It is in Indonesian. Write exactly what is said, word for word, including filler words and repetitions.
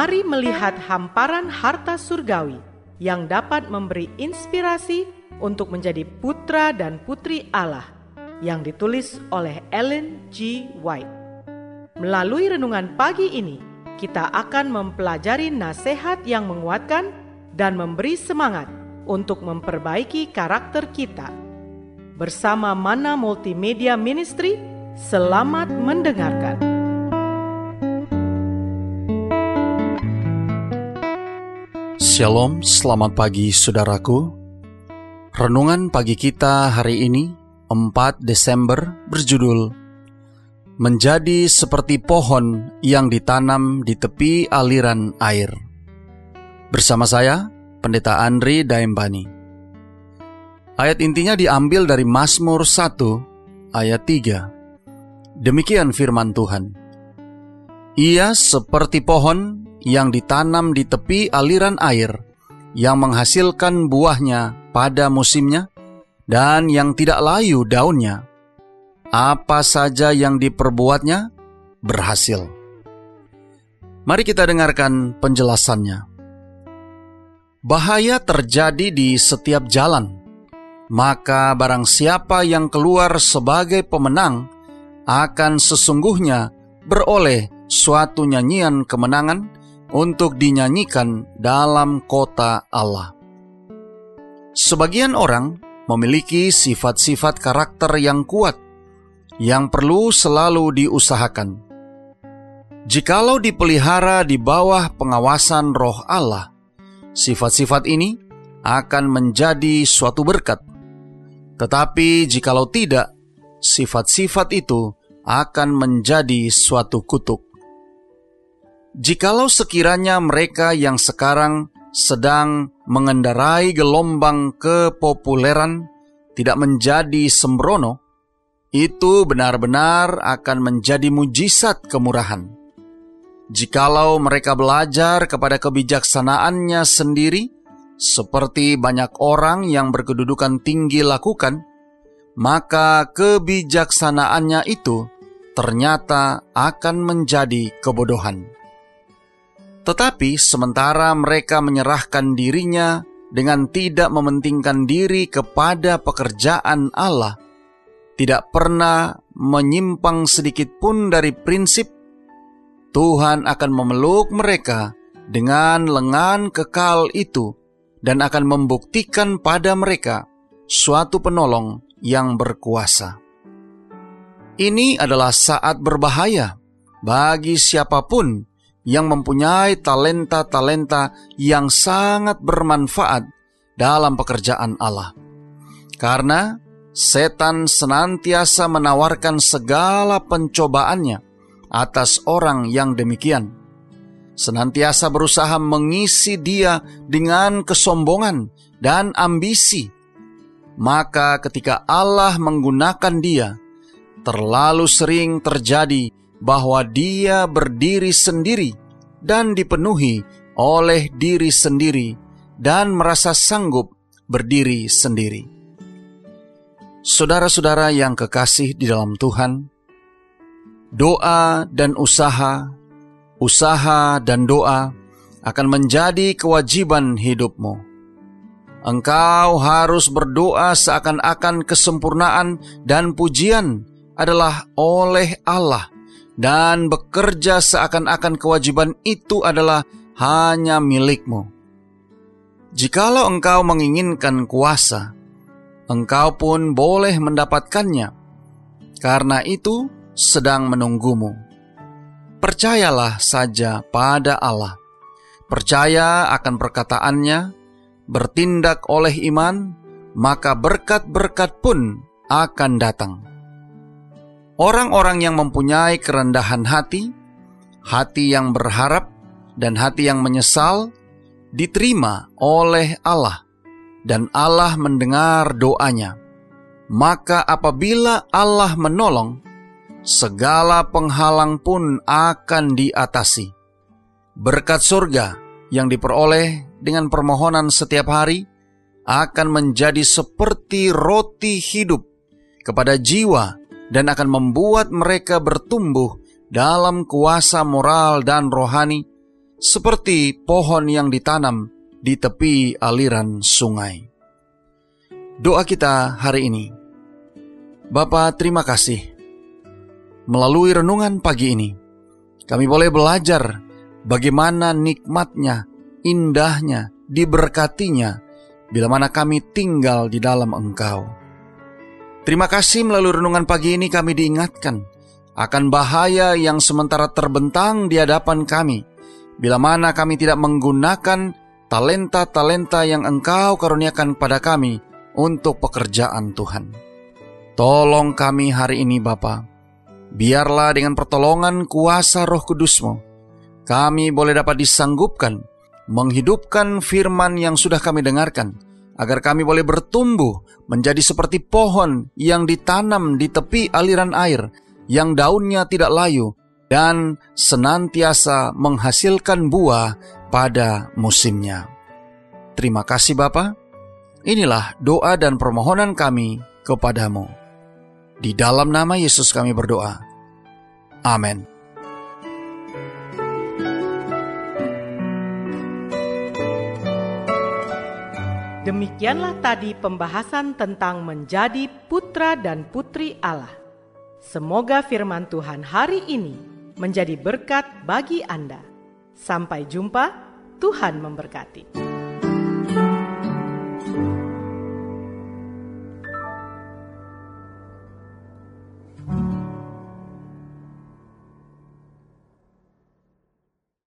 Mari melihat hamparan harta surgawi yang dapat memberi inspirasi untuk menjadi putra dan putri Allah, yang ditulis oleh Ellen G. White. Melalui renungan pagi ini, kita akan mempelajari nasihat yang menguatkan dan memberi semangat untuk memperbaiki karakter kita. Bersama Mana Multimedia Ministry, selamat mendengarkan. Shalom, selamat pagi saudaraku. Renungan pagi kita hari ini, empat Desember, berjudul Menjadi seperti pohon yang ditanam di tepi aliran air. Bersama saya, Pendeta Andri Daembani. Ayat intinya diambil dari Mazmur satu, ayat tiga. Demikian firman Tuhan. Ia seperti pohon yang ditanam di tepi aliran air, yang menghasilkan buahnya pada musimnya, dan yang tidak layu daunnya. Apa saja yang diperbuatnya berhasil. Mari kita dengarkan penjelasannya. Bahaya terjadi di setiap jalan, maka barang siapa yang keluar sebagai pemenang akan sesungguhnya beroleh suatu nyanyian kemenangan untuk dinyanyikan dalam kota Allah. Sebagian orang memiliki sifat-sifat karakter yang kuat, yang perlu selalu diusahakan. Jikalau dipelihara di bawah pengawasan Roh Allah, sifat-sifat ini akan menjadi suatu berkat. Tetapi jikalau tidak, sifat-sifat itu akan menjadi suatu kutuk. Jikalau sekiranya mereka yang sekarang sedang mengendarai gelombang kepopuleran tidak menjadi sembrono, itu benar-benar akan menjadi mujizat kemurahan. Jikalau mereka belajar kepada kebijaksanaannya sendiri, seperti banyak orang yang berkedudukan tinggi lakukan, maka kebijaksanaannya itu ternyata akan menjadi kebodohan. Tetapi sementara mereka menyerahkan dirinya dengan tidak mementingkan diri kepada pekerjaan Allah, tidak pernah menyimpang sedikit pun dari prinsip, Tuhan akan memeluk mereka dengan lengan kekal itu dan akan membuktikan pada mereka suatu penolong yang berkuasa. Ini adalah saat berbahaya bagi siapapun yang mempunyai talenta-talenta yang sangat bermanfaat dalam pekerjaan Allah. Karena setan senantiasa menawarkan segala pencobaannya atas orang yang demikian. Senantiasa berusaha mengisi dia dengan kesombongan dan ambisi. Maka ketika Allah menggunakan dia, terlalu sering terjadi bahwa dia berdiri sendiri dan dipenuhi oleh diri sendiri dan merasa sanggup berdiri sendiri. Saudara-saudara yang kekasih di dalam Tuhan, doa dan usaha, usaha dan doa akan menjadi kewajiban hidupmu. Engkau harus berdoa seakan-akan kesempurnaan dan pujian adalah oleh Allah, dan bekerja seakan-akan kewajiban itu adalah hanya milikmu. Jikalau engkau menginginkan kuasa, engkau pun boleh mendapatkannya, karena itu sedang menunggumu. Percayalah saja pada Allah, percaya akan perkataannya, bertindak oleh iman, maka berkat-berkat pun akan datang. Orang-orang yang mempunyai kerendahan hati, hati yang berharap, dan hati yang menyesal, diterima oleh Allah, dan Allah mendengar doanya. Maka apabila Allah menolong, segala penghalang pun akan diatasi. Berkat surga yang diperoleh dengan permohonan setiap hari akan menjadi seperti roti hidup kepada jiwa dan akan membuat mereka bertumbuh dalam kuasa moral dan rohani seperti pohon yang ditanam di tepi aliran sungai. Doa kita hari ini. Bapa, terima kasih. Melalui renungan pagi ini, kami boleh belajar bagaimana nikmatnya, indahnya, diberkatinya bila mana kami tinggal di dalam Engkau. Terima kasih melalui renungan pagi ini kami diingatkan akan bahaya yang sementara terbentang di hadapan kami bila mana kami tidak menggunakan talenta-talenta yang Engkau karuniakan pada kami untuk pekerjaan Tuhan. Tolong kami hari ini Bapa, biarlah dengan pertolongan kuasa Roh Kudus-Mu, kami boleh dapat disanggupkan menghidupkan firman yang sudah kami dengarkan, agar kami boleh bertumbuh menjadi seperti pohon yang ditanam di tepi aliran air, yang daunnya tidak layu dan senantiasa menghasilkan buah pada musimnya. Terima kasih Bapa. Inilah doa dan permohonan kami kepadamu. Di dalam nama Yesus kami berdoa. Amin. Demikianlah tadi pembahasan tentang menjadi putra dan putri Allah. Semoga firman Tuhan hari ini menjadi berkat bagi Anda. Sampai jumpa, Tuhan memberkati.